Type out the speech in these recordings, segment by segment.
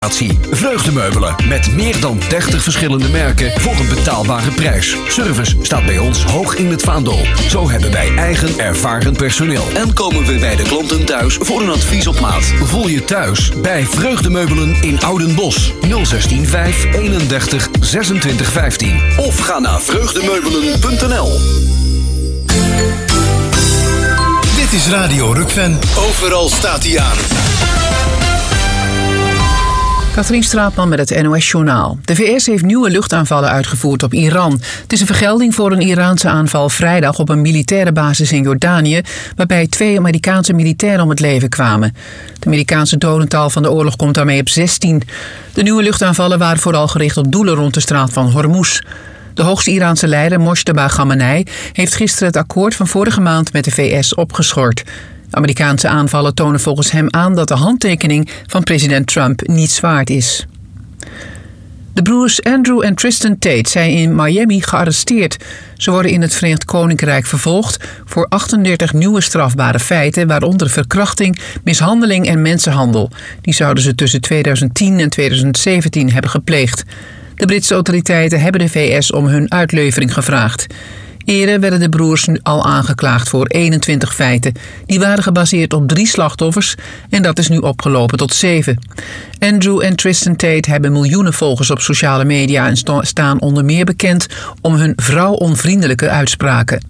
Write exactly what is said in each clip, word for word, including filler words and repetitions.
Vreugdemeubelen met meer dan dertig verschillende merken voor een betaalbare prijs. Service staat bij ons hoog in het vaandel. Zo hebben wij eigen ervaren personeel. En komen we bij de klanten thuis voor een advies op maat. Voel je thuis bij Vreugdemeubelen in Oudenbosch. nul zestien vijf eenendertig zesentwintig vijftien. Of ga naar vreugdemeubelen punt n l. Dit is Radio Rukven. Overal staat hij aan. Katrien Straatman met het N O S-journaal. De V S heeft nieuwe luchtaanvallen uitgevoerd op Iran. Het is een vergelding voor een Iraanse aanval vrijdag op een militaire basis in Jordanië, waarbij twee Amerikaanse militairen om het leven kwamen. De Amerikaanse dodental van de oorlog komt daarmee op zestien. De nieuwe luchtaanvallen waren vooral gericht op doelen rond de straat van Hormuz. De hoogste Iraanse leider, Mojtaba Khamenei, heeft gisteren het akkoord van vorige maand met de V S opgeschort. De Amerikaanse aanvallen tonen volgens hem aan dat de handtekening van president Trump niets waard is. De broers Andrew en Tristan Tate zijn in Miami gearresteerd. Ze worden in het Verenigd Koninkrijk vervolgd voor achtendertig nieuwe strafbare feiten, waaronder verkrachting, mishandeling en mensenhandel. Die zouden ze tussen tweeduizend tien en tweeduizend zeventien hebben gepleegd. De Britse autoriteiten hebben de V S om hun uitlevering gevraagd. Eerder werden de broers al aangeklaagd voor eenentwintig feiten. Die waren gebaseerd op drie slachtoffers en dat is nu opgelopen tot zeven. Andrew en Tristan Tate hebben miljoenen volgers op sociale media en staan onder meer bekend om hun vrouwonvriendelijke uitspraken.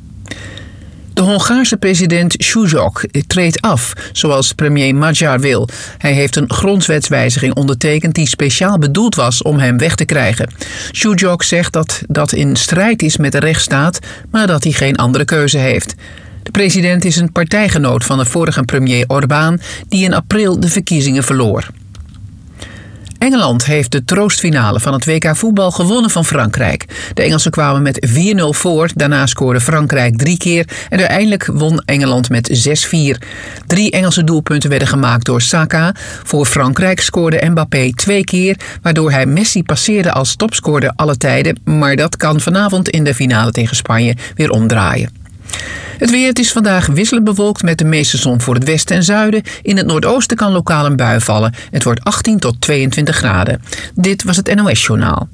De Hongaarse president Šušok treedt af, zoals premier Magyar wil. Hij heeft een grondwetswijziging ondertekend die speciaal bedoeld was om hem weg te krijgen. Šušok zegt dat dat in strijd is met de rechtsstaat, maar dat hij geen andere keuze heeft. De president is een partijgenoot van de vorige premier Orbán, die in april de verkiezingen verloor. Engeland heeft de troostfinale van het W K voetbal gewonnen van Frankrijk. De Engelsen kwamen met vier nul voor, daarna scoorde Frankrijk drie keer en uiteindelijk won Engeland met zes vier. Drie Engelse doelpunten werden gemaakt door Saka. Voor Frankrijk scoorde Mbappé twee keer, waardoor hij Messi passeerde als topscorer alle tijden, maar dat kan vanavond in de finale tegen Spanje weer omdraaien. Het weer, het is vandaag wisselend bewolkt met de meeste zon voor het westen en zuiden. In het noordoosten kan lokaal een bui vallen. Het wordt achttien tot tweeëntwintig graden. Dit was het N O S-journaal.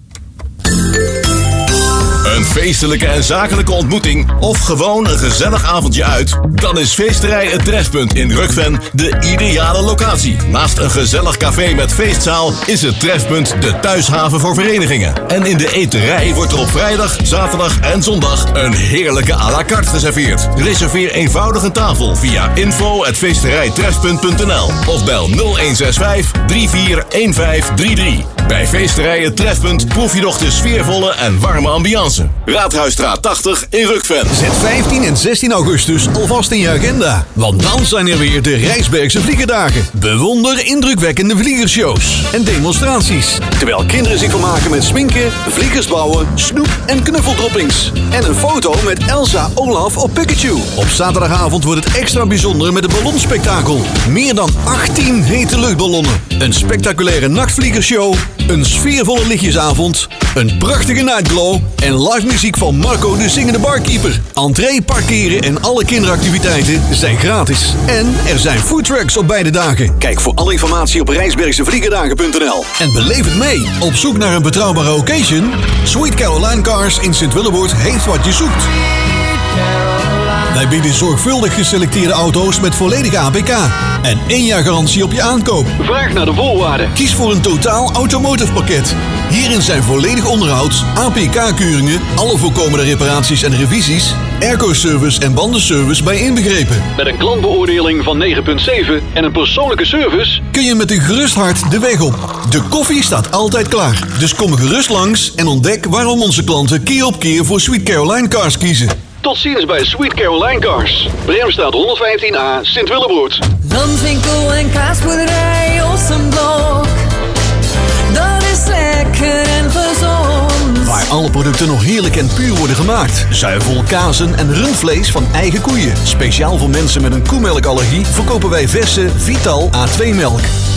Een feestelijke en zakelijke ontmoeting of gewoon een gezellig avondje uit? Dan is Feesterij Het Trefpunt in Rukven de ideale locatie. Naast een gezellig café met feestzaal is het Trefpunt de thuishaven voor verenigingen. En in de eterij wordt er op vrijdag, zaterdag en zondag een heerlijke à la carte geserveerd. Reserveer eenvoudig een tafel via info at feesterijtrefpunt punt n l of bel nul een zes vijf drie vier een vijf drie drie. Bij Feesterij Het Trefpunt proef je nog de sfeervolle en warme ambiance. Raadhuisstraat tachtig in Rukven. Zet vijftien en zestien augustus alvast in je agenda. Want dan zijn er weer de Rijsbergse Vliegerdagen. Bewonder indrukwekkende vliegershows en demonstraties. Terwijl kinderen zich vermaken met sminken, vliegers bouwen, snoep en knuffeldroppings. En een foto met Elsa, Olaf of Pikachu. Op zaterdagavond wordt het extra bijzonder met een ballonspektakel. Meer dan achttien hete luchtballonnen. Een spectaculaire nachtvliegershow. Een sfeervolle lichtjesavond. Een prachtige nightglow. En live muziek van Marco de Zingende Barkeeper. Entree, parkeren en alle kinderactiviteiten zijn gratis. En er zijn foodtrucks op beide dagen. Kijk voor alle informatie op rijsbergse vliegerdagen punt n l. En beleef het mee. Op zoek naar een betrouwbare occasion? Sweet Caroline Cars in Sint-Willeboord heeft wat je zoekt. Wij bieden zorgvuldig geselecteerde auto's met volledige A P K. En één jaar garantie op je aankoop. Vraag naar de voorwaarden. Kies voor een totaal automotive pakket. Hierin zijn volledig onderhoud, A P K-keuringen, alle voorkomende reparaties en revisies, airco-service en bandenservice bij inbegrepen. Met een klantbeoordeling van negen komma zeven en een persoonlijke service kun je met een gerust hart de weg op. De koffie staat altijd klaar. Dus kom gerust langs en ontdek waarom onze klanten keer op keer voor Sweet Caroline Cars kiezen. Tot ziens bij Sweet Caroline Cars. Bremstraat honderdvijftien A, Sint-Willeboord. Landwinkel en kaasboerderij Ossenblok. Dat is lekker en gezond. Waar alle producten nog heerlijk en puur worden gemaakt. Zuivel, kazen en rundvlees van eigen koeien. Speciaal voor mensen met een koemelkallergie verkopen wij verse Vital A twee melk.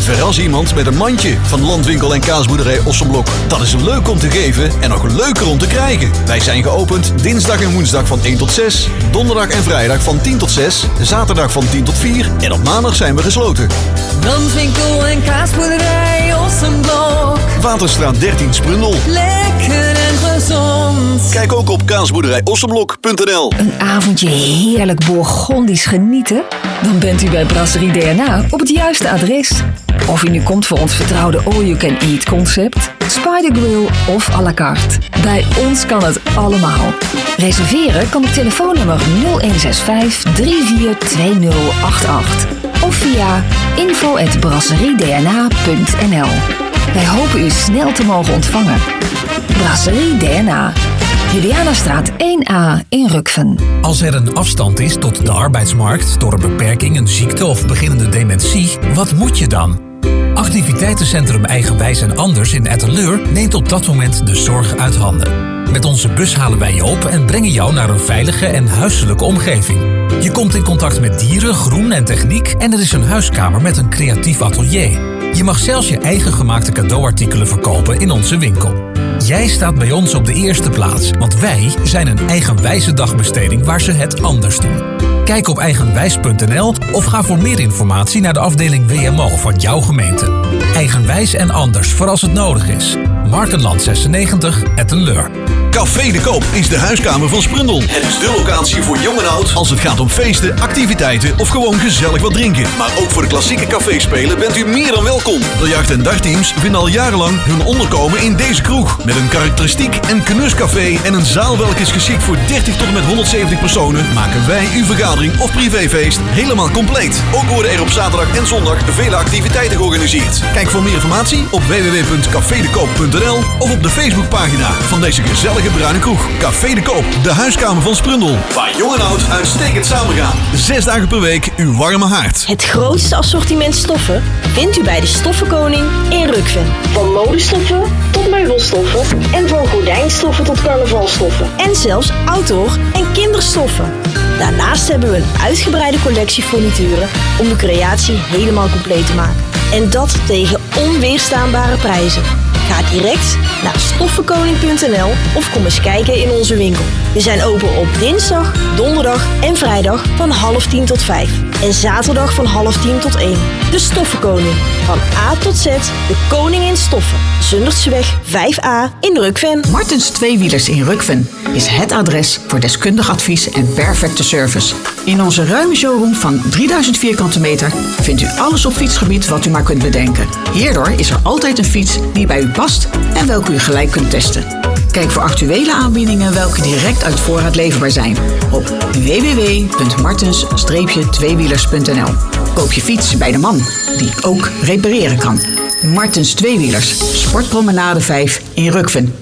Verras iemand met een mandje van Landwinkel en Kaasboerderij Ossenblok. Dat is leuk om te geven en nog leuker om te krijgen. Wij zijn geopend dinsdag en woensdag van één tot zes, donderdag en vrijdag van tien tot zes, zaterdag van tien tot vier en op maandag zijn we gesloten. Landwinkel en Kaasboerderij Ossenblok. Waterstraat dertien Sprundel. Lekker en gezond. Kijk ook op kaasboerderij ossenblok punt n l. Een avondje heerlijk Bourgondisch genieten? Dan bent u bij Brasserie D N A op het juiste adres. Of u nu komt voor ons vertrouwde all-you-can-eat concept, Spider Grill of à la carte. Bij ons kan het allemaal. Reserveren kan op telefoonnummer nul een zes vijf drie vier twee nul acht acht of via info at brasserie d n a punt n l. Wij hopen u snel te mogen ontvangen. Brasserie D N A. Julianastraat één A in Rukven. Als er een afstand is tot de arbeidsmarkt door een beperking, een ziekte of beginnende dementie, wat moet je dan? Activiteitencentrum Eigenwijs en Anders in Etteleur neemt op dat moment de zorg uit handen. Met onze bus halen wij je op en brengen jou naar een veilige en huiselijke omgeving. Je komt in contact met dieren, groen en techniek en er is een huiskamer met een creatief atelier. Je mag zelfs je eigen gemaakte cadeauartikelen verkopen in onze winkel. Jij staat bij ons op de eerste plaats, want wij zijn een eigenwijze dagbesteding waar ze het anders doen. Kijk op eigenwijs punt n l of ga voor meer informatie naar de afdeling W M O van jouw gemeente. Eigenwijs en Anders voor als het nodig is. Markenland zesennegentig, Etteleur. Café de Koop is de huiskamer van Sprundel. Het is de locatie voor jong en oud als het gaat om feesten, activiteiten of gewoon gezellig wat drinken. Maar ook voor de klassieke caféspelen bent u meer dan welkom. Biljart- en dagteams vinden al jarenlang hun onderkomen in deze kroeg. Met een karakteristiek en knuscafé en een zaal welke is geschikt voor dertig tot en met honderdzeventig personen, maken wij uw vergadering of privéfeest helemaal compleet. Ook worden er op zaterdag en zondag vele activiteiten georganiseerd. Kijk voor meer informatie op w w w punt café de koop punt n l of op de Facebookpagina van deze gezellige bruine kroeg. Café de Koop, de huiskamer van Sprundel. Waar jong en oud uitstekend samengaan. Zes dagen per week uw warme haard. Het grootste assortiment stoffen vindt u bij de Stoffenkoning in Rukven. Van modestoffen tot meubelstoffen en van gordijnstoffen tot carnavalstoffen. En zelfs outdoor- en kinderstoffen. Daarnaast hebben we een uitgebreide collectie furnituren om de creatie helemaal compleet te maken. En dat tegen onweerstaanbare prijzen. Ga direct naar stoffenkoning punt n l of kom eens kijken in onze winkel. We zijn open op dinsdag, donderdag en vrijdag van half tien tot vijf. En zaterdag van half tien tot één. De Stoffenkoning. Van A tot Z, de koning in stoffen. Zundertseweg vijf A in Rukven. Martens Tweewielers in Rukven is het adres voor deskundig advies en perfecte service. In onze ruime showroom van drieduizend vierkante meter vindt u alles op fietsgebied wat u maar kunt bedenken. Hierdoor is er altijd een fiets die bij u past en welke u gelijk kunt testen. Kijk voor actuele aanbiedingen welke direct uit voorraad leverbaar zijn op w w w punt martens tweewielers punt n l. Koop je fiets bij de man die ook repareren kan. Martens Tweewielers, Sportpromenade vijf in Rukven.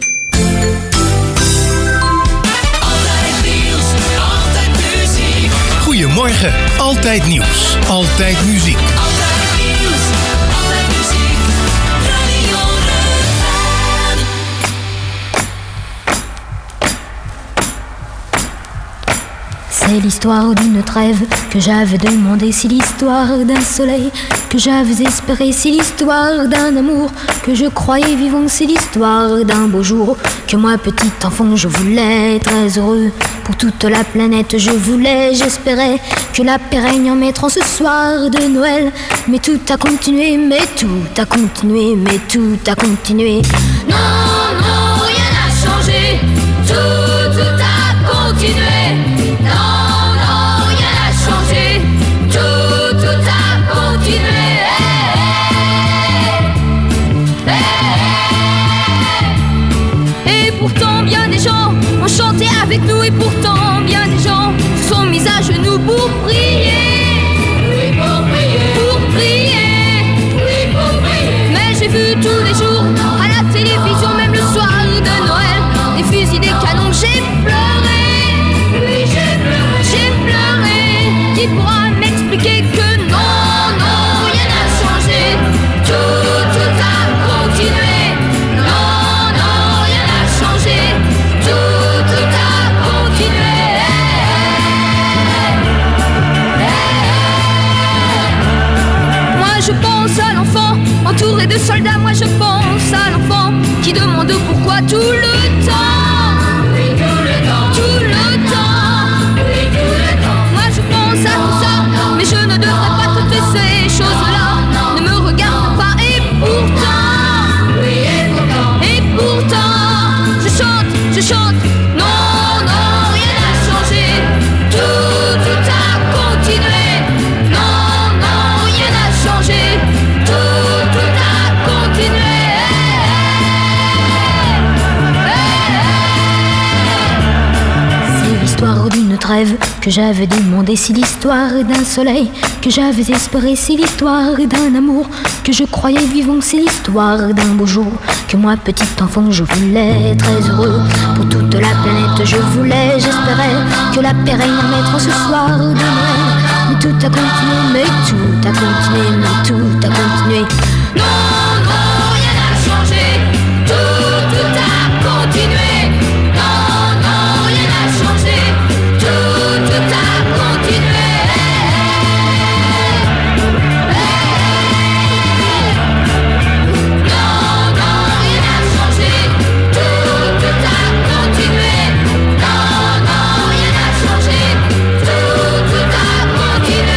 Goedemorgen, altijd nieuws, altijd muziek. C'est l'histoire d'une trêve que j'avais demandé, c'est l'histoire d'un soleil que j'avais espéré, c'est l'histoire d'un amour que je croyais vivant, c'est l'histoire d'un beau jour que moi petit enfant je voulais très heureux pour toute la planète, je voulais, j'espérais que la paix règne en mettant ce soir de Noël, mais tout a continué, mais tout a continué, mais tout a continué. Non, non, rien n'a changé, tout, tout a continué. Non, non, rien n'a changé, tout, tout a continué. Et pourtant bien des gens ont chanté avec nous, et pourtant bien des gens se sont mis à genoux pour prier. Oui, pour prier. Pour prier. Oui, pour prier. Mais j'ai vu tous les jours à la télévision, même le soir de Noël, des fusils, des canons, j'ai pleuré. Oui, j'ai pleuré. J'ai pleuré. Qui pourra m'expliquer que non, non, rien n'a changé, tout, tout a continué. Non, non, rien n'a changé, tout, tout a continué. Moi je pense à l'enfant qui demande pourquoi tout le temps. Oui, tout le temps. Tout le temps. Oui, tout le temps. Moi je pense à tout ça, mais je ne devrais pas toutes ces choses-là. Ne me regarde pas et pourtant. Oui, et pourtant. Et pourtant, je chante, je chante. Non, non, rien n'a changé. Tout, tout a continué. Non, non, rien n'a changé. Tout, tout a continué. C'est l'histoire d'une trêve que j'avais demandé, c'est l'histoire d'un soleil que j'avais espéré, c'est l'histoire d'un amour que je croyais vivant, c'est l'histoire d'un beau jour que moi, petit enfant, je voulais très heureux. Pour toute la planète, je voulais, j'espérais que la paix règne à mettre ce soir de Noël. Mais tout a continué, mais tout a continué, mais tout a continué. Non, non, rien n'a changé. Tout, tout a continué. Non, non, rien n'a changé. Tout, tout a continué. Non, non, rien n'a changé. Tout, tout a continué. Non, non, rien n'a changé. Tout, tout a continué.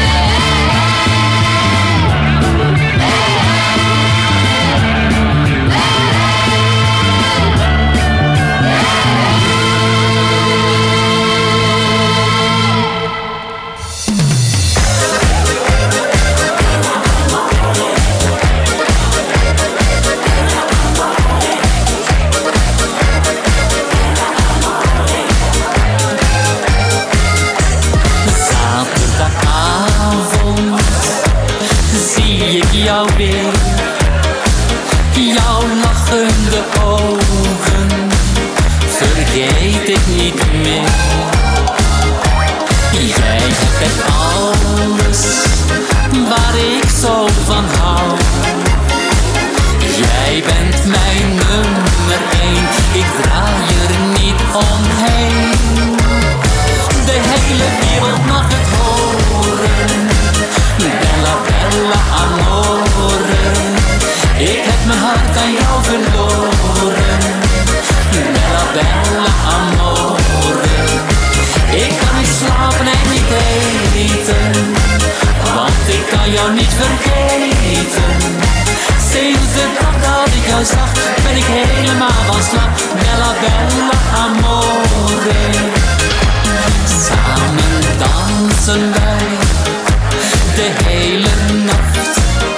Zaterdagavond zie ik jou weer, jouw lachende ogen vergeet ik niet meer. Jij hebt echt alles waar ik zo van hou. Jij bent mijn nummer één, ik draai er niet omheen. De hele wereld mag het horen. Bella, bella amore. Ik heb mijn hart aan jou verloren. Bella, bella amore. Ik kan niet slapen en niet eten, want ik kan jou niet vergeten. Sinds de dag dat ik jou zag, ben ik helemaal van slag. Bella, bella amore. Samen dansen wij de hele nacht,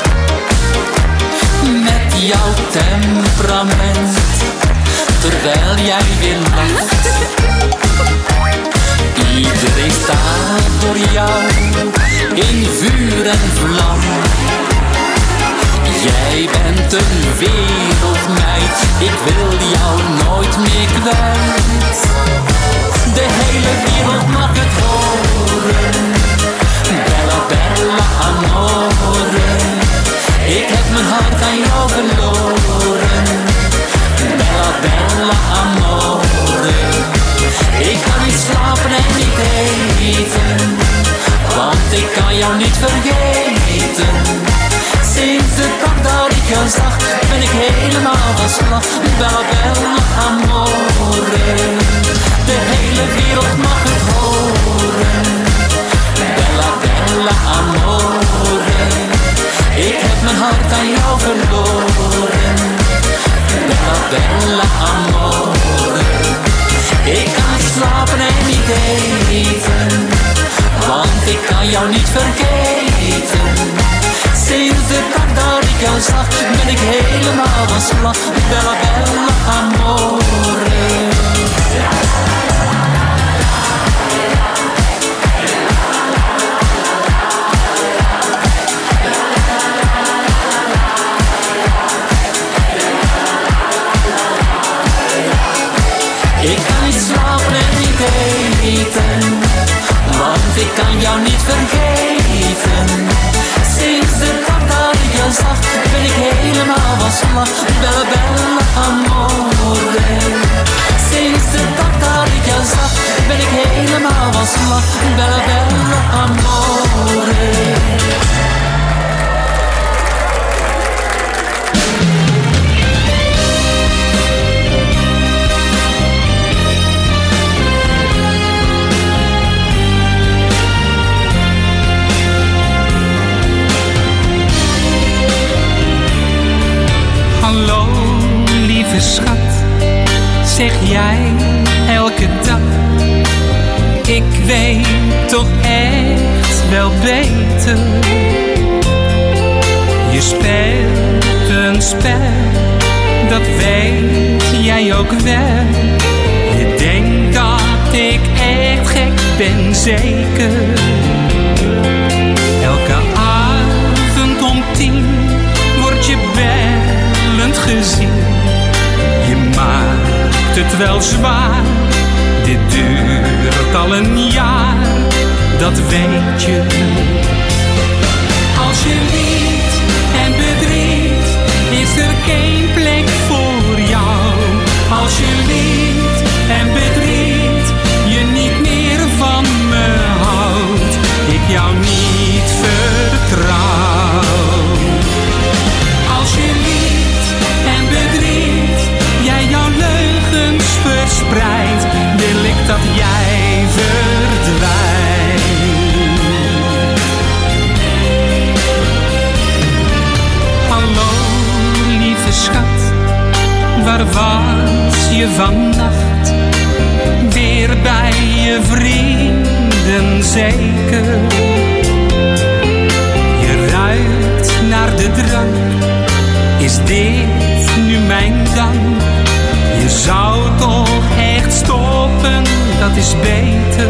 met jouw temperament, terwijl jij weer lacht. Iedereen staat door jou in vuur en vlam. Jij bent een wereldmeid, ik wil jou nooit meer kwijt. De hele wereld mag het horen. Bella, bella amore. Ik heb mijn hart aan jou verloren. Bella, bella amore. Ik kan niet slapen en niet eten, want ik kan jou niet vergeten. Sinds de dag dat ik jou zag, ben ik helemaal van slag. Bella, bella amore. De hele wereld mag het horen. Bella, bella amore. Ik heb mijn hart aan jou verloren. Bella, bella amore. Ik kan niet slapen en niet eten, want ik kan jou niet vergeten. Sinds de dag dat ik jou zag, ben ik helemaal van slag. Bella, bella amore. Ik kan niet slapen en niet eten, want ik kan jou niet vergeten. Sinds de dag dat ik jou zag, ben ik helemaal van slag. Bella, bella amore. Sinds de dag dat ik jou zag, ben ik helemaal van slag. Bella, bella amore. lieve schat, zeg jij elke dag. Ik weet toch echt wel beter. Je speelt een spel, dat weet jij ook wel. Je denkt dat ik echt gek ben, zeker. Elke avond om tien word je bellend gezien. Je maakt het wel zwaar, dit duurt al een jaar, dat weet je. Als je liegt en bedriegt, is er geen plek voor jou. Als je liegt en bedriegt, je niet meer van me houdt, ik jou niet vertrouw. Als je liegt en bedriegt, jij jouw leugens verspreidt, wil ik dat jij verdwijnt. Hallo lieve schat, waar was je vannacht? Weer bij je vrienden zeker. Je ruikt naar de drank, is dit nu mijn dank? Je zou toch echt stoppen, dat is beter.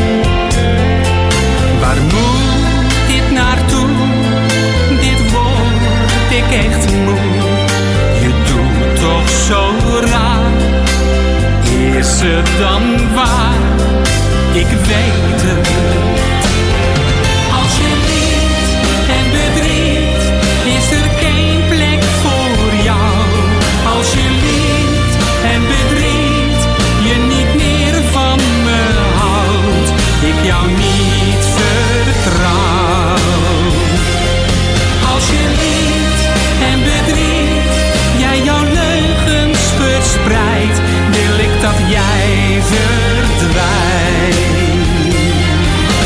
Waar moet dit naartoe? Dit word ik echt moe. Je doet toch zo raar. Is het dan waar? Ik weet het. Als je liegt en bedriegt, is er geen plek voor jou. Als je liegt en bedriegt, je niet meer van me houdt, ik jou niet vertrouw. Als je liegt en bedriegt, jij jouw leugens verspreidt, wil ik dat jij verdwijnt.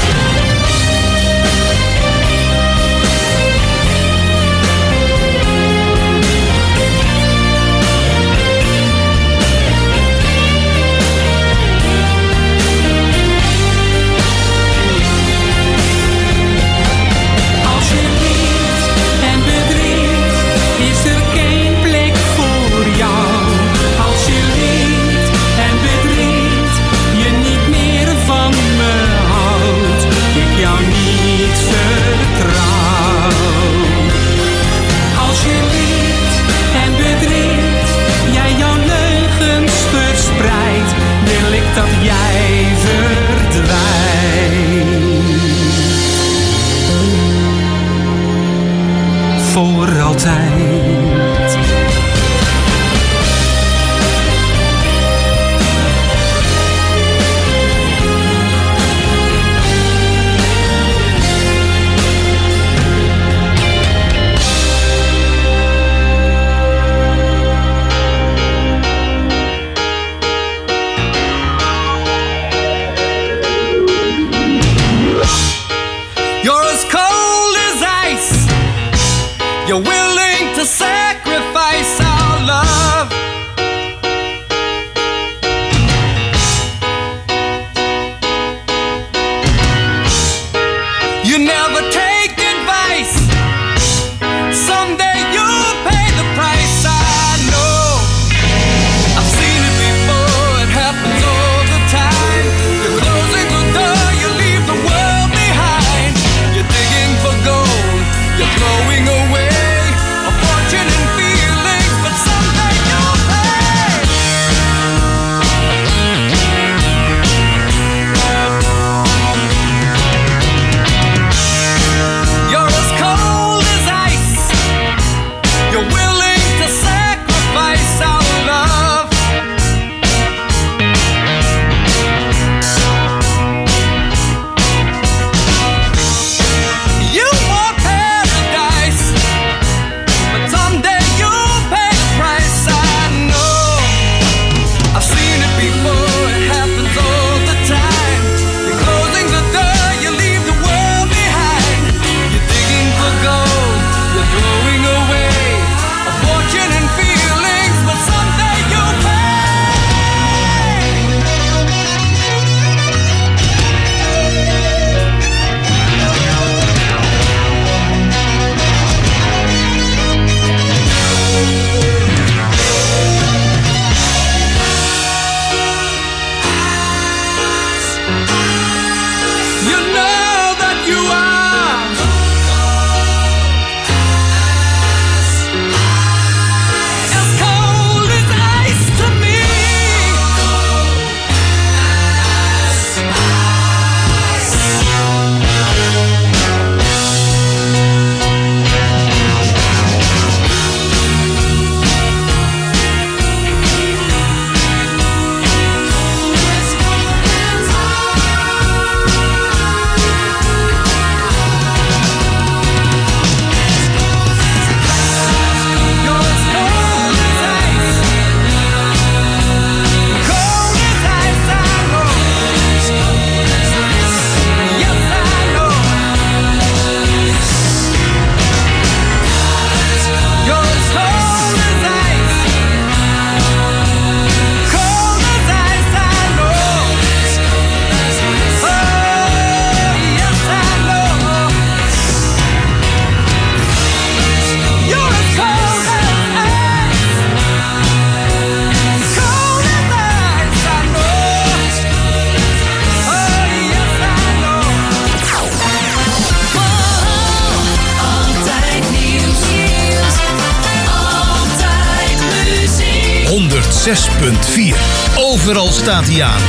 honderd zes punt vier. Overal staat hij aan.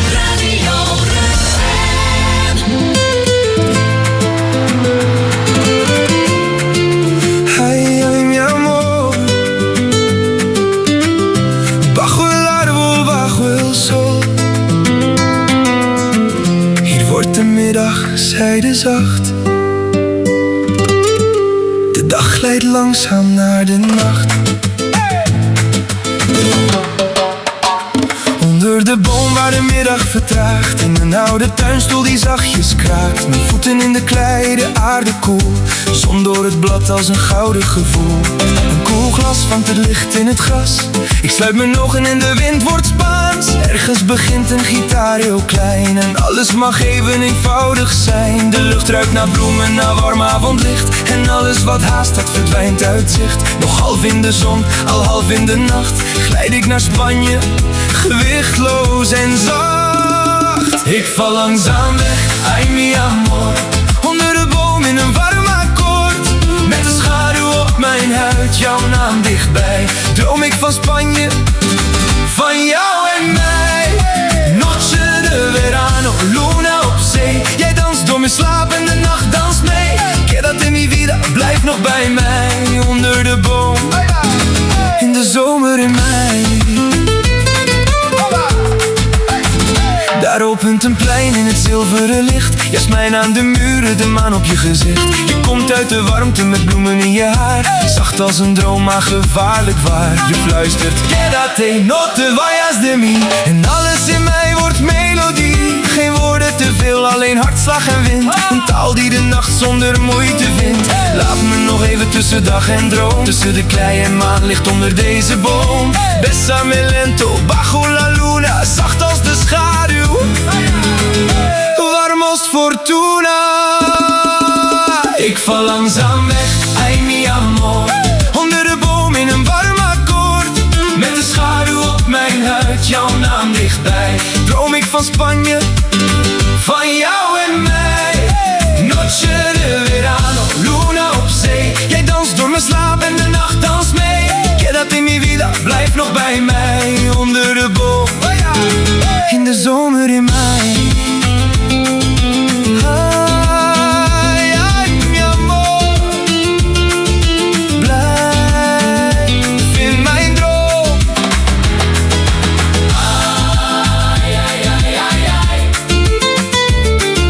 Ay, ay, mi amor, bajo el árbol, bajo el sol. Hier wordt de middag zijdezacht. De dag glijdt langzaam naar de nacht. Onder de boom waar de middag vertraagt. In een oude tuinstoel die zachtjes kraakt. Mijn voeten in de klei, de aarde koel. Zon door het blad als een gouden gevoel. Een koel glas vangt het licht in het gras. Ik sluit mijn ogen en de wind wordt Spaans. Ergens begint een gitaar heel klein. En alles mag even eenvoudig zijn. De lucht ruikt naar bloemen, naar warm avondlicht. En alles wat haast had verdwijnt uit zicht. Nog half in de zon, al half in de nacht. Glijd ik naar Spanje, gewichtloos en zacht. Ik val langzaam weg, ay mi amor. Onder de boom in een warm akkoord. Met de schaduw op mijn huid, jouw naam dichtbij. Droom ik van Spanje, van jou en mij. Noche de verano, luna op zee. Jij danst door mijn slaap en de nacht danst mee. Quédate en mi vida, blijf nog bij mij. Onder de boom, in de zomer in mei. Daar opent een plein in het zilveren licht. Jasmijn aan de muren, de maan op je gezicht. Je komt uit de warmte met bloemen in je haar. Zacht als een droom, maar gevaarlijk waar. Je fluistert, quédate, no te vayas de mí. En alles in mij wordt melodie. Geen woorden te veel, alleen hartslag en wind. Een taal die de nacht zonder moeite vindt. Laat me nog even tussen dag en droom. Tussen de klei en maan ligt onder deze boom. Bésame lento, bajo la luna. Zacht als de schaduw, warm als fortuna. Ik val langzaam weg, ay mi amor. Onder de boom in een warm akkoord. Met de schaduw op mijn huid, jouw naam dichtbij. Droom ik van Spanje, van jou en mij. Noche de verano, luna op zee. Jij danst door mijn slaap en de nacht danst mee. Quédate en mi vida, blijf nog bij mij. Onder de boom, in de zomer in mei. Ay, ay, mi amor, blijf in mijn droom. Ay, ay, ay, ay, ay.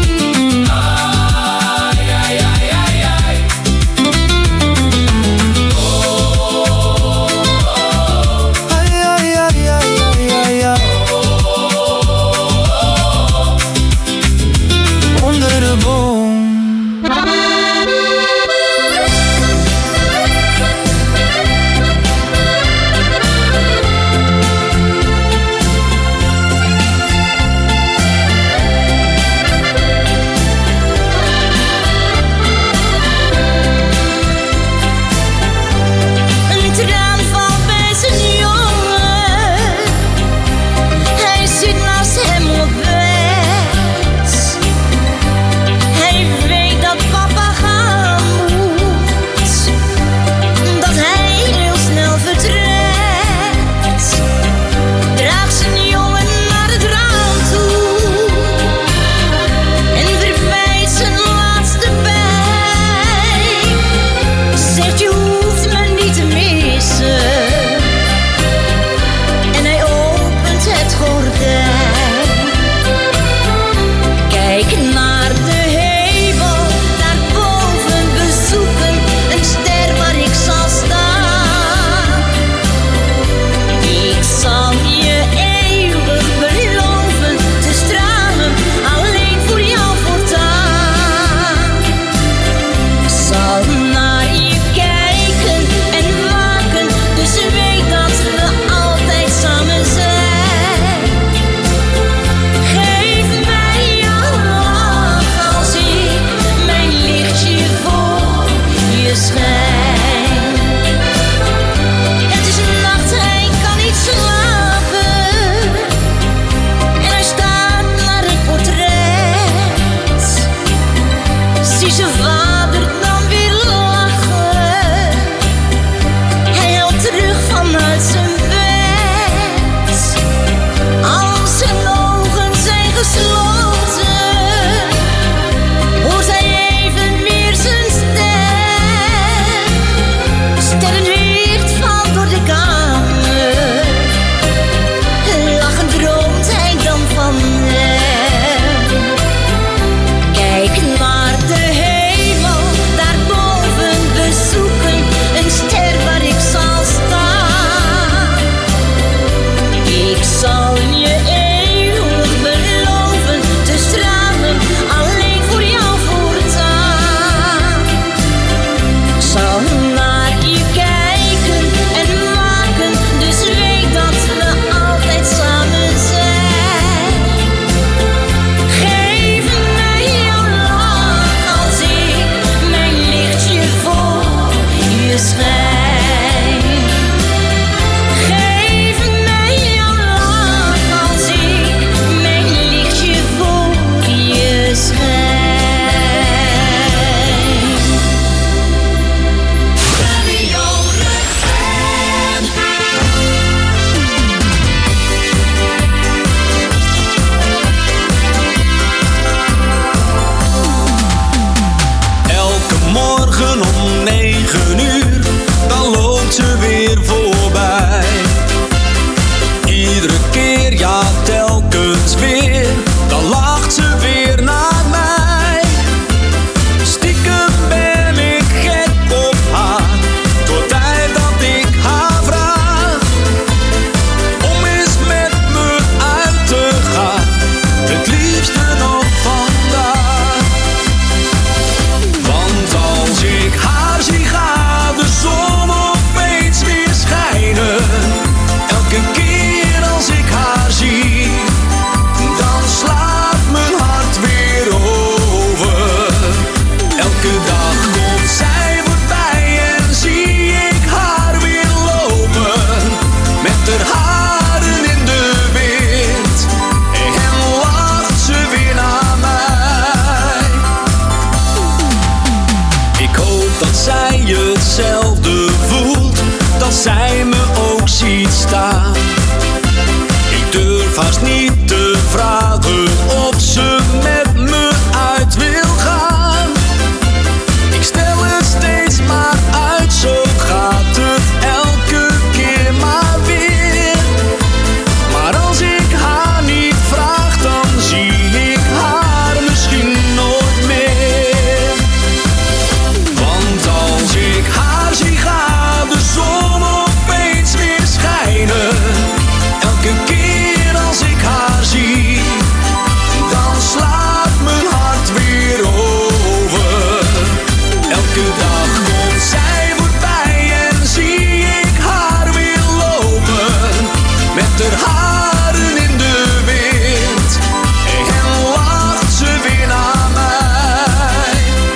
haast niet te vragen of ze met me uit wil gaan. Ik stel het steeds maar uit, zo gaat het elke keer maar weer. Maar als ik haar niet vraag, dan zie ik haar misschien nooit meer. Want als ik haar zie, gaat de zon opeens weer schijnen. Elke keer als ik haar zie, dan slaat mijn hart weer over. Elke dag komt zij voorbij en zie ik haar weer lopen. Met haar haren in de wind en lacht ze weer naar mij.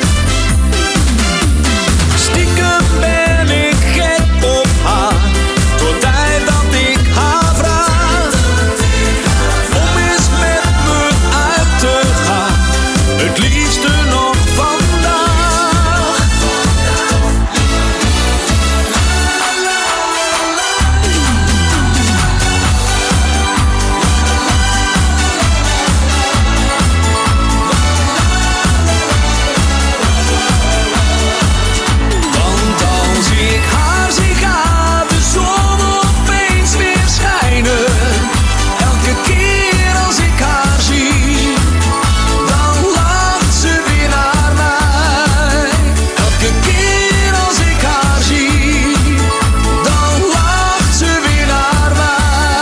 Stiekem ben ik gek op haar, tot tijd dat ik haar vraag om eens met me uit te gaan, het liefste nog vandaag. Want als ik haar zie, gaat de zon opeens weer schijnen. Elke keer als ik haar zie, dan lacht ze weer naar mij. Elke keer als ik haar zie, dan lacht ze weer naar mij.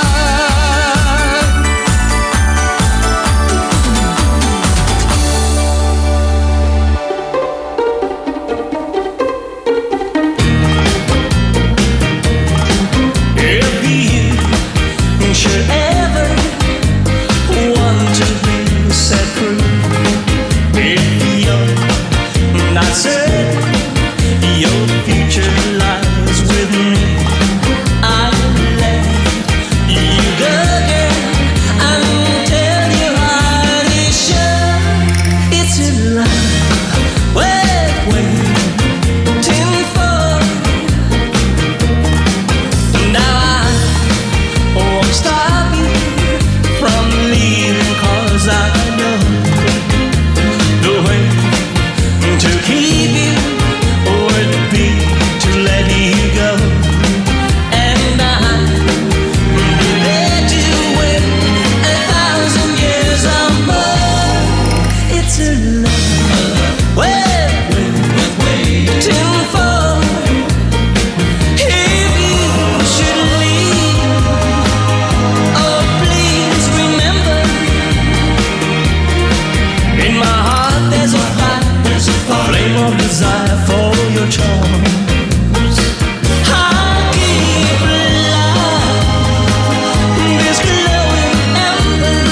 If you should ever want to be set free, if you're not certain your future lies with me, I'll let you go, girl, and tell you how it should. It's a lie worth waiting for. Now I won't stop you from leaving, 'cause I know the way to keep you would be to let you go. And I'm prepared to wait a thousand years or more. It's a love worth waiting for. If you should leave, oh please remember, in my heart there's a fire, there's a flame of desire for your charms. I'll keep alive this glowing ember,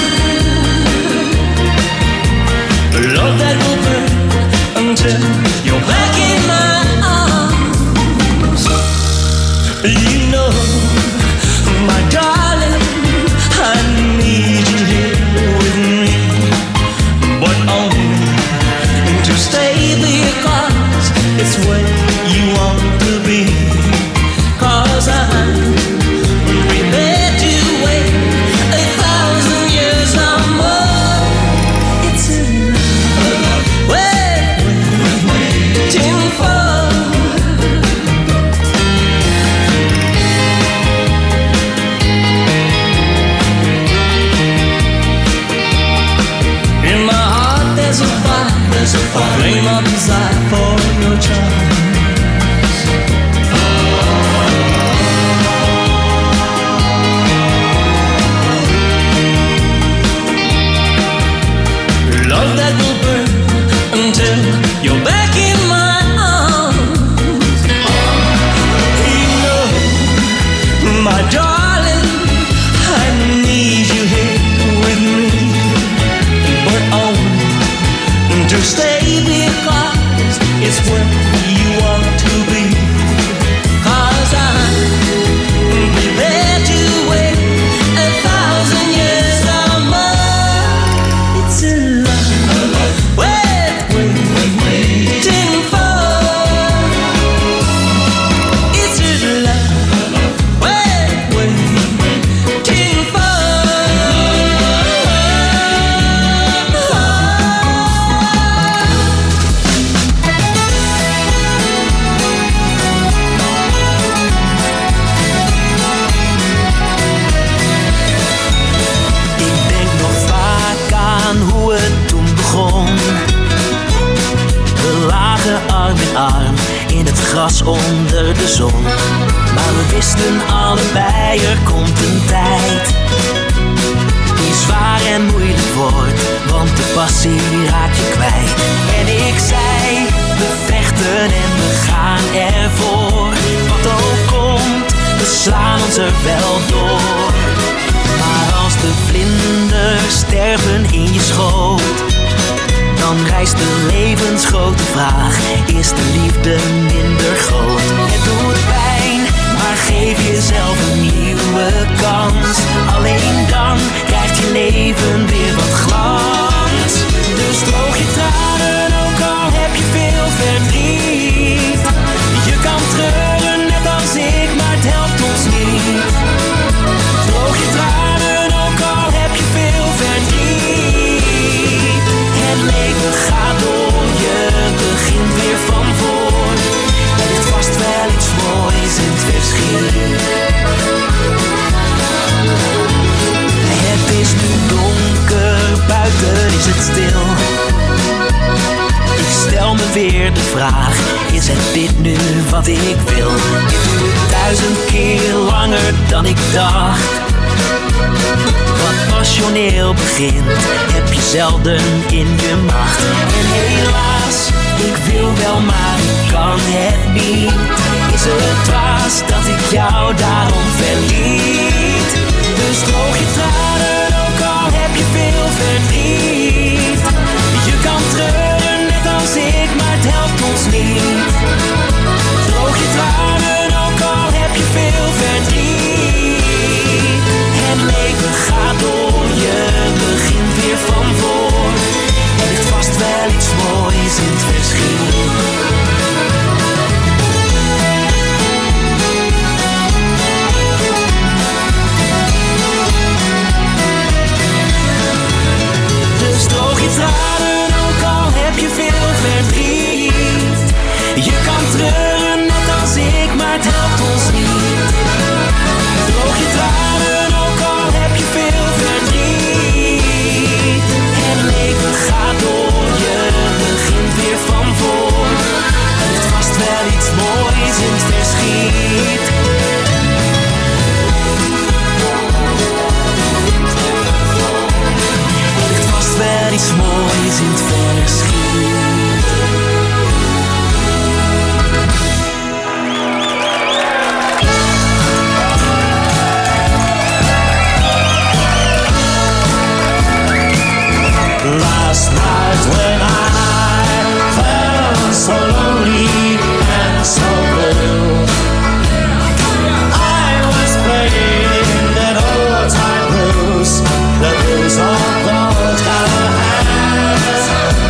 love that will burn until you're back in my arms. You know, my darling, I need you here with me, but only to stay because it's where you want to be. 'Cause I'm prepared to wait a thousand years or more. It's a love worth waiting for. In my heart there's a fire, there's a fire, flame of desire for your charms. Love that will burn until you're back in my arms. You know, my darling, I need you here with me, but only to stay because was onder de zon. Maar we wisten allebei, er komt een tijd die zwaar en moeilijk wordt, want de passie raak je kwijt. En ik zei, we vechten en we gaan ervoor. Wat ook komt, we slaan ons er wel door. Maar als de vlinders sterven in je schoot, dan rijst de levensgrote vraag, is de liefde minder groot? Het doet pijn, maar geef jezelf een nieuwe kans. Alleen dan krijgt je leven weer wat glans. Dus droog je tranen, ook al heb je veel verdriet. Je kan treuren net als ik, maar het helpt ons niet. Droog je tranen, ook al heb je veel verdriet. Het leven gaat door, je begint weer van voor. Er ligt vast wel iets moois in het verschiet. Het is nu donker, buiten is het stil. Ik stel me weer de vraag, is het dit nu wat ik wil? Dit duurt duizend keer langer dan ik dacht. Wat passioneel begint, heb je zelden in je macht. En helaas, ik wil wel, maar ik kan het niet. Is het dwaas dat ik jou daarom verliet? Dus droog je tranen, ook al heb je veel verdriet. Je kan treuren net als ik, maar het helpt ons niet. Droog je tranen, ook al heb je veel verdriet. Het leven gaat door, je begint weer van voor. Er ligt vast wel iets moois in het verschiet. Dus droog je tranen, ook al heb je veel verdriet. Je kan treuren net als ik, maar het helpt ons niet. Droog je tranen, ook al heb je veel verdriet. Het leven gaat door, je begint weer van voor. Er ligt vast wel iets moois in het verschiet. Er ligt vast wel iets moois in het verschiet. Last night when I felt so lonely and so blue, I was playing that old time blues, the blues of those Callahan's.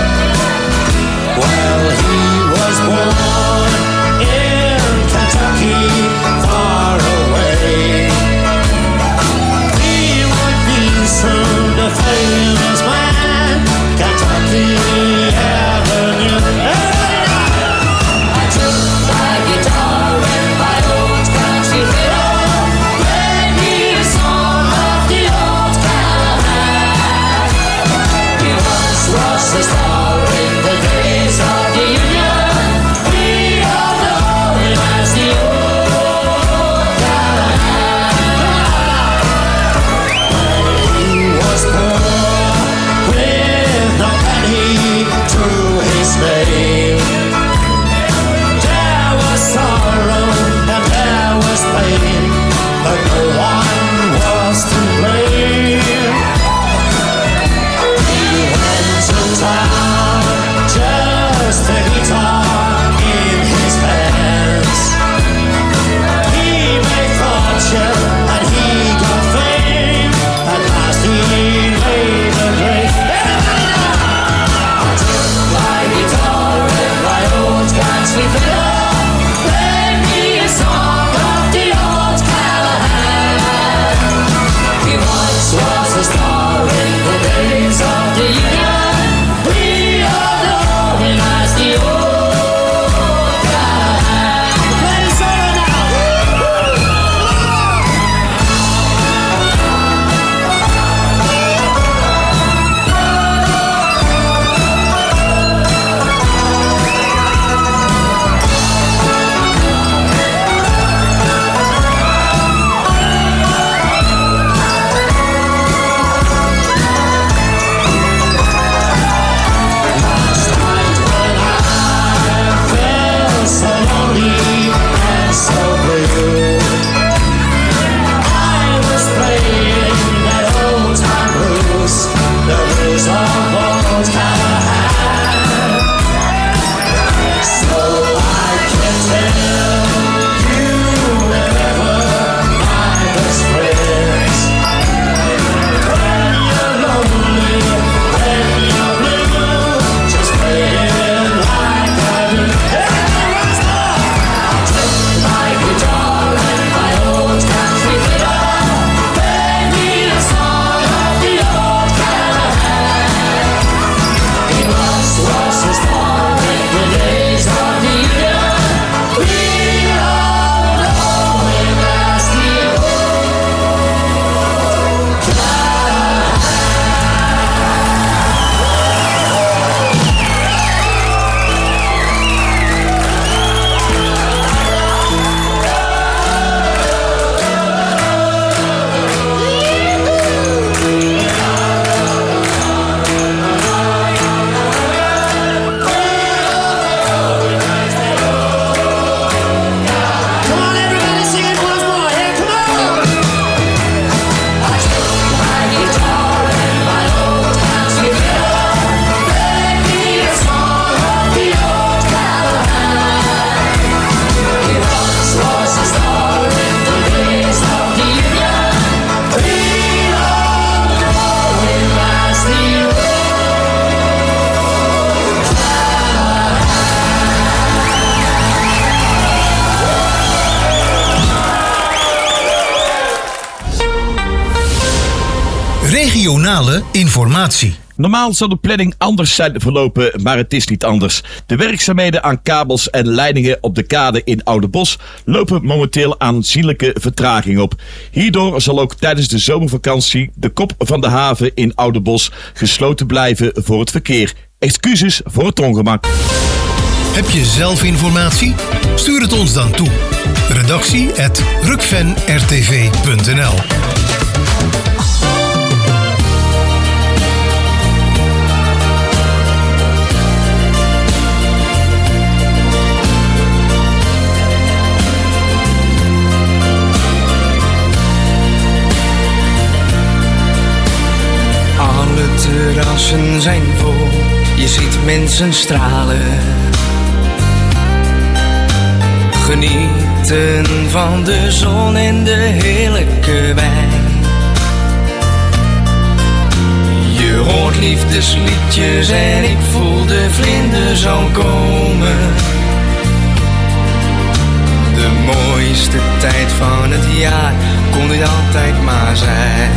Well, he was born in Kentucky, far away. He would be soon the famous man, Kentucky Avenue. Regionale informatie. Normaal zou de planning anders zijn verlopen, maar het is niet anders. De werkzaamheden aan kabels en leidingen op de kade in Oudenbosch lopen momenteel aanzienlijke vertraging op. Hierdoor zal ook tijdens de zomervakantie de kop van de haven in Oudenbosch gesloten blijven voor het verkeer. Excuses voor het ongemak. Heb je zelf informatie? Stuur het ons dan toe. Redactie at rukven r t v punt n l. Alle terrassen zijn vol, je ziet mensen stralen. Genieten van de zon en de heerlijke wijn. Je hoort liefdesliedjes en ik voel de vlinders al komen. De mooiste tijd van het jaar kon dit altijd maar zijn.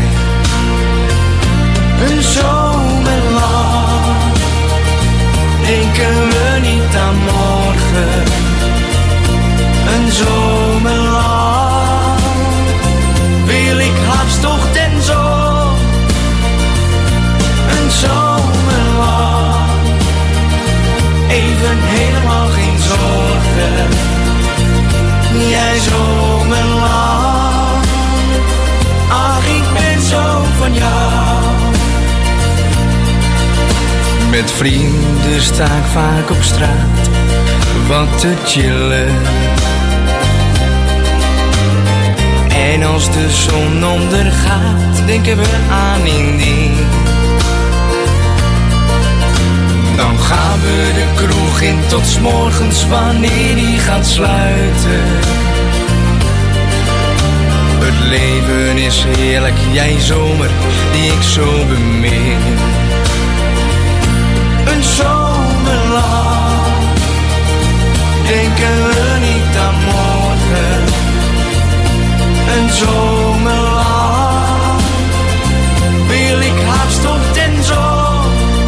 Een zomerlang denken we niet aan morgen. Een zomerlang wil ik hartstocht en zon. Een zomerlang even helemaal geen zorgen. Jij zomerlang, ach ik ben zo van jou. Met vrienden sta ik vaak op straat wat te chillen. En als de zon ondergaat, denken we aan één ding. Dan gaan we de kroeg in tot 's morgens wanneer die gaat sluiten. Het leven is heerlijk, jij zomer, die ik zo bemin. Een zomerlang denken we niet aan morgen. Een zomerlang wil ik hartstocht en zon.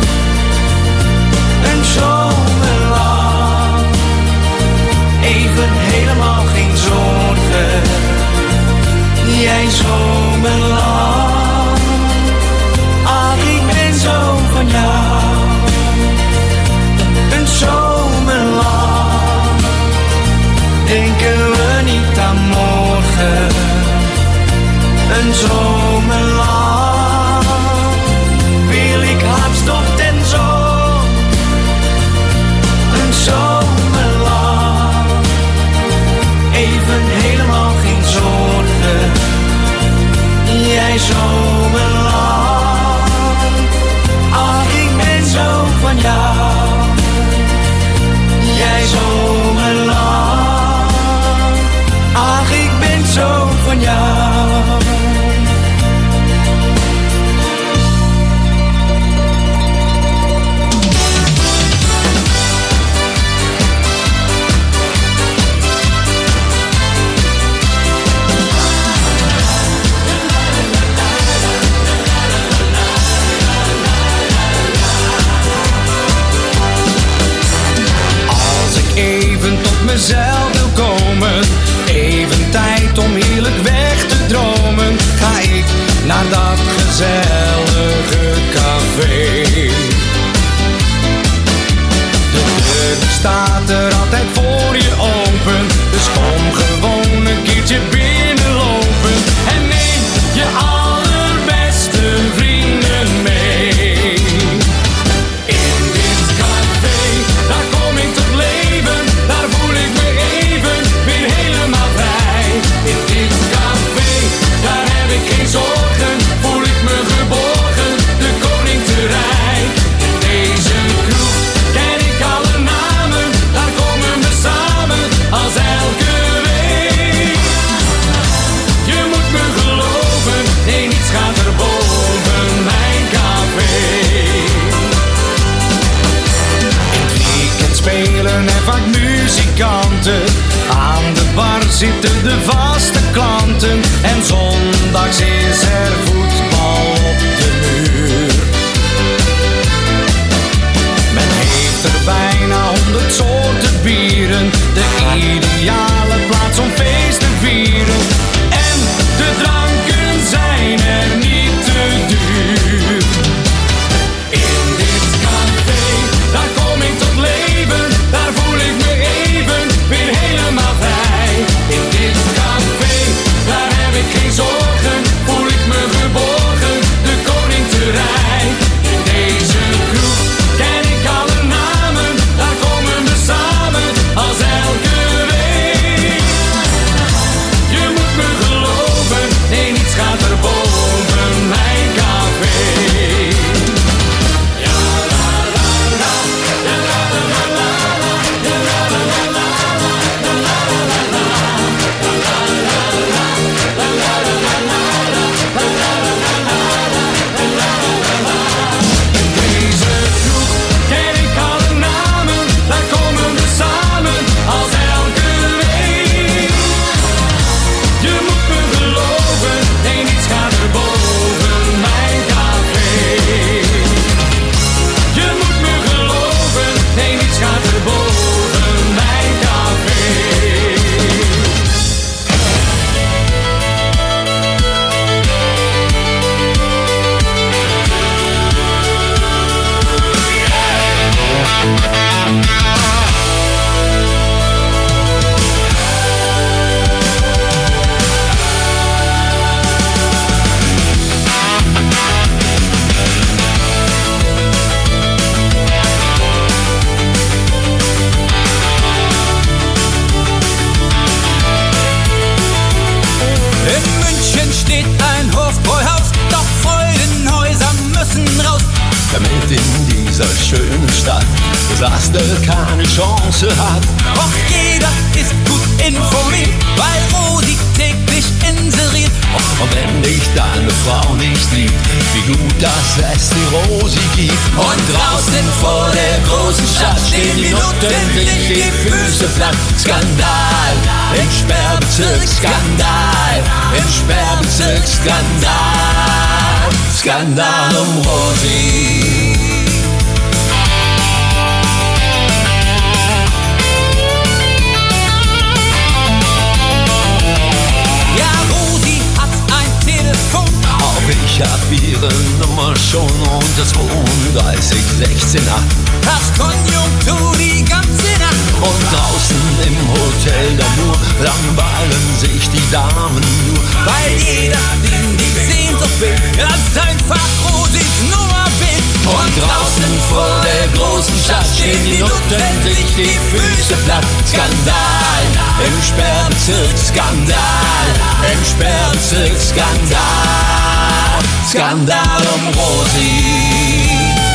Een zomerlang even helemaal geen zorgen. Jij zomerlang, ach ik ben zo van jou. Een zomerlang denken we niet aan morgen. Een zomerlang wil ik hartstocht en zon. Een zomerlang even helemaal geen zorgen. Jij zomerlang, ach ik ben zo van jou. Jij zomerlang, ach ik ben zo van jou. Mezelf wil komen, even tijd om heerlijk weg te dromen. Ga ik naar dat gezellige café. De deur staat er altijd voor je open, dus kom gewoon een keertje binnenlopen. En neem je allerbeste vrienden mee. In dit café, daar kom ik tot leven, daar voel ik me even weer helemaal vrij. In dit café, daar heb ik geen zorgen, voel ik me geborgen, de koning te rijk. In deze kroeg ken ik alle namen, daar komen we samen als elke week. Je moet me geloven, nee niets gaat er boven mijn café. In het weekend spelen er vaak muzikanten, aan de bar zitten de vaste klanten. En zondags is er voetbal op de müssen raus. Damit in dieser schönen Stadt das Laster keine Chance hat. Doch jeder ist gut informiert, weil Rosi täglich inseriert. Und wenn dich deine Frau nicht liebt, wie gut, dass es die Rosi gibt. Und draußen vor der großen Stadt stehen die Nutten, sich die Füße platt. Skandal im Sperrbezirk, Skandal im Sperrbezirk, Skandal, Skandal um Rosi. Auch ich hab ihre Nummer schon und das zweiunddreißig sechzehn acht. Das Konjunktur die ganze Nacht. Und draußen im Hotel d'Amour langweilen sich die Damen nur. Weil jeder, den die Sehnsucht will, ganz einfach Rosis Nummer will. Und draußen vor der großen Stadt stehen die Nutten, sich die Füße platt. Skandal im Sperrbezirk, Skandal im Sperrbezirk, Skandal, Skandal um Rosi.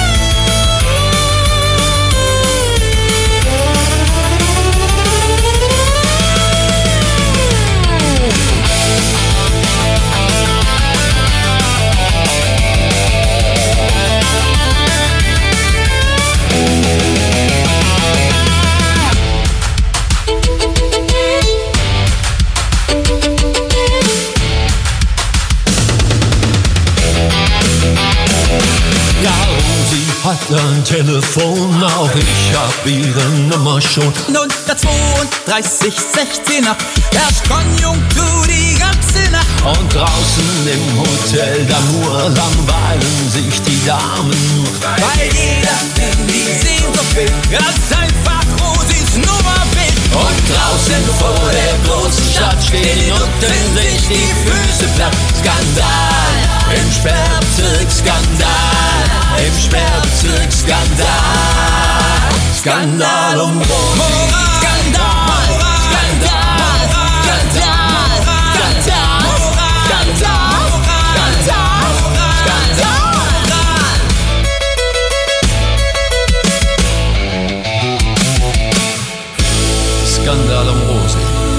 Hat ein Telefon, auch ich hab ihre Nummer schon. Und der zweiunddreißig sechzehn acht herrscht Konjunktur die ganze Nacht. Und draußen im Hotel d'Amour langweilen sich die Damen nur. Weil jeder, den die Sehnsucht will, ganz einfach Rosis Nummer will. Und draußen vor der großen Stadt stehen die Nutten, sich die Füße platt. Skandal im Sperrbezirk, Skandal im Sperrbezirk, Skandal, Skandal um Rosi. Skandal, Skandal, Skandal, Skandal, Skandal, Skandal, Skandal um Rosi.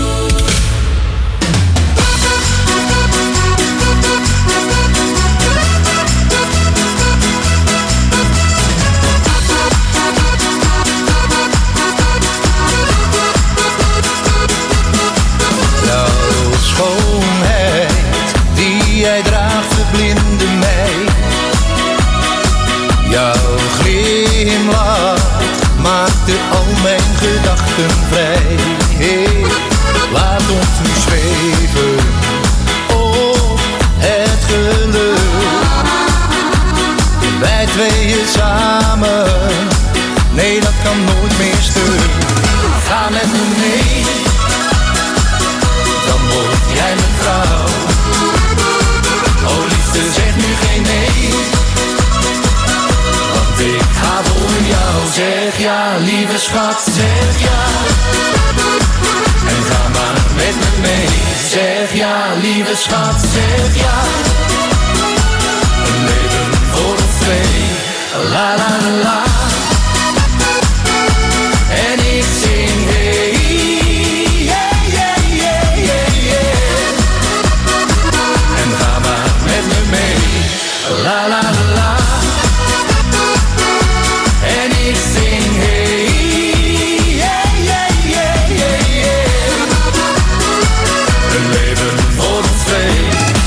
Jij draagt verblinde mij. Jouw glimlach maakte al mijn gedachten vrij. Hey, laat ons nu zweven op het geluk. Wij tweeën samen, nee dat kan nooit meer stuk. Ga met me mee, dan word jij mijn vrouw. Oh liefde, zeg nu geen nee, want ik ga voor jou. Zeg ja, lieve schat, zeg ja. En ga maar met me mee. Zeg ja, lieve schat, zeg ja. Een leven voor ons twee, la la la la. En ik zing hey. La la la, en ik zing hey, yeah, yeah, yeah, yeah, yeah. Een leven voor ons twee.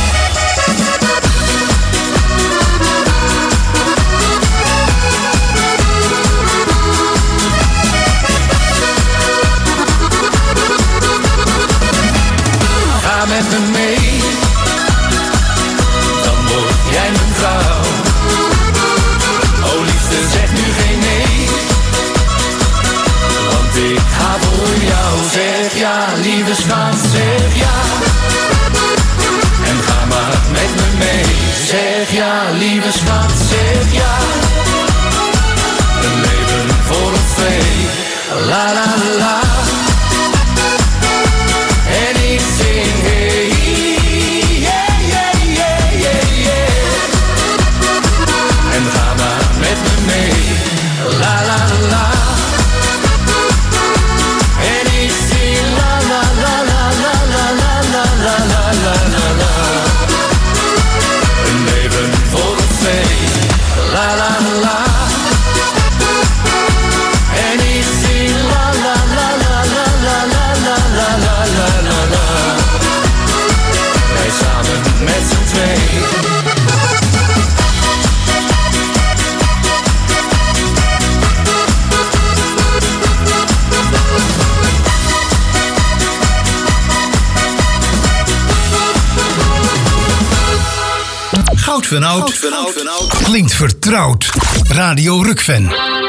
Ga met me mee. Jij mijn vrouw. Oh liefste, zeg nu geen nee, want ik ga voor jou. Zeg ja, lieve schat, zeg ja. En ga maar met me mee. Zeg ja, lieve schat, zeg ja. Een leven voor ons twee, la la la. En ik zing hey. twee. Goud van Oud klinkt vertrouwd. Radio Rukven.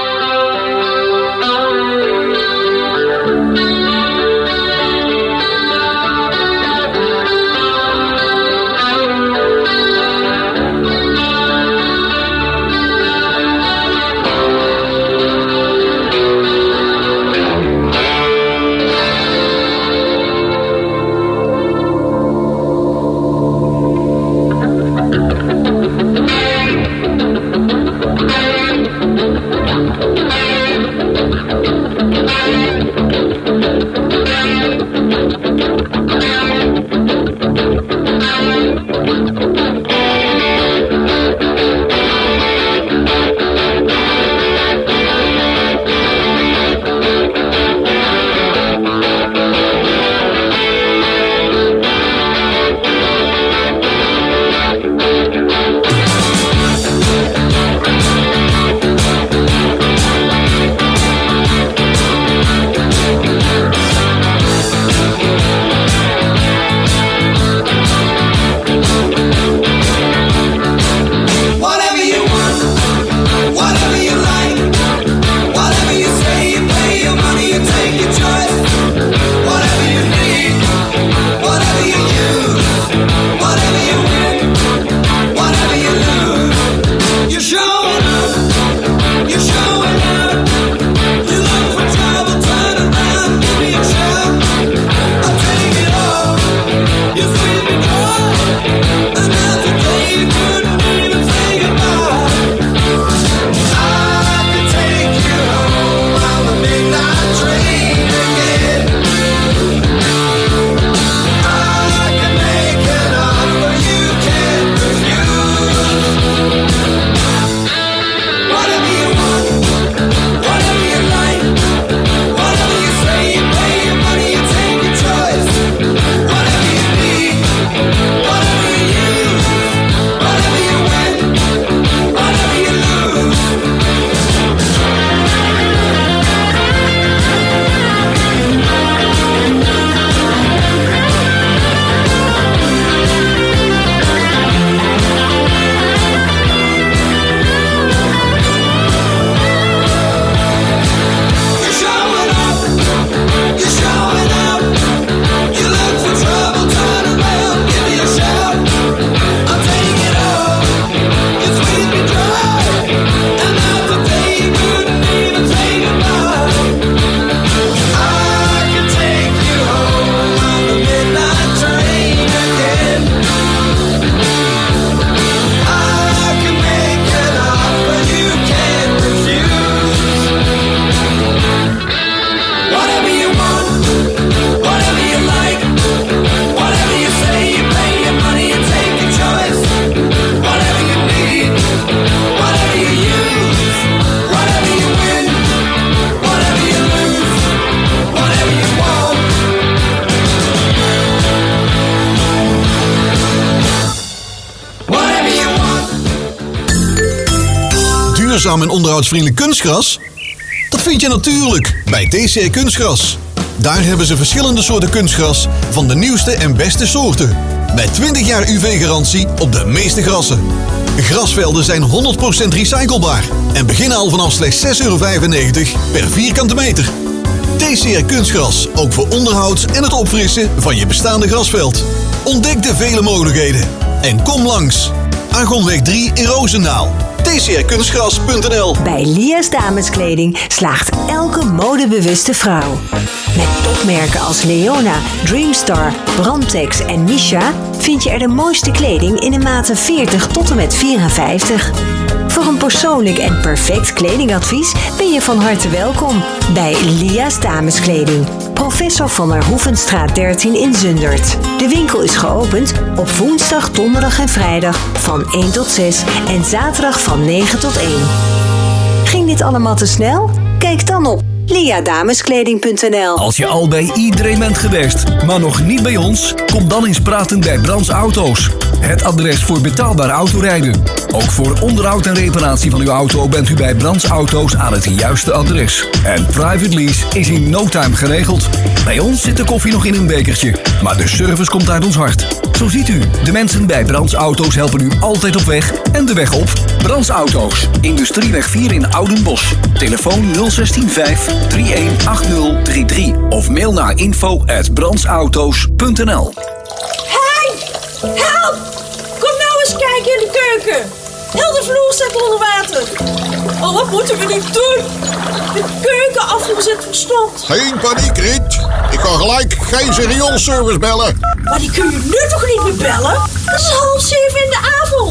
Duurzaam en onderhoudsvriendelijk kunstgras? Dat vind je natuurlijk bij T C R Kunstgras. Daar hebben ze verschillende soorten kunstgras van de nieuwste en beste soorten. Met twintig jaar U V-garantie op de meeste grassen. Grasvelden zijn honderd procent recyclebaar en beginnen al vanaf slechts zes euro vijfennegentig per vierkante meter. T C R Kunstgras, ook voor onderhoud en het opfrissen van je bestaande grasveld. Ontdek de vele mogelijkheden en kom langs. Argonweg drie in Roosendaal. T C R kunstgras punt n l. Bij Lia's Dameskleding slaagt elke modebewuste vrouw. Met topmerken als Leona, Dreamstar, Brandtex en Misha vind je er de mooiste kleding in de maten veertig tot en met vierenvijftig. Voor een persoonlijk en perfect kledingadvies ben je van harte welkom bij Lia's Dameskleding. Professor van der Hoevenstraat dertien in Zundert. De winkel is geopend op woensdag, donderdag en vrijdag van één tot zes en zaterdag van negen tot één. Ging dit allemaal te snel? Kijk dan op lia dameskleding punt n l. Als je al bij iedereen bent geweest, maar nog niet bij ons, kom dan eens praten bij Brands Auto's. Het adres voor betaalbaar autorijden. Ook voor onderhoud en reparatie van uw auto bent u bij Brands Auto's aan het juiste adres. En private lease is in no time geregeld. Bij ons zit de koffie nog in een bekertje, maar de service komt uit ons hart. Zo ziet u, de mensen bij Brands Auto's helpen u altijd op weg en de weg op. Brands Auto's, Industrieweg vier in Oudenbosch. Telefoon nul zes vijf drie een acht nul drie drie of mail naar info at brandsauto's punt n l. Henk! Help! Kom nou eens kijken in de keuken. Heel de vloer staat onder water. Oh, wat moeten we nu doen? De keukenafvoer zit verstopt. Geen paniek, Riet. Ik kan gelijk geen rioolservice bellen. Maar die kun je nu toch niet meer bellen? Het is half zeven in de avond.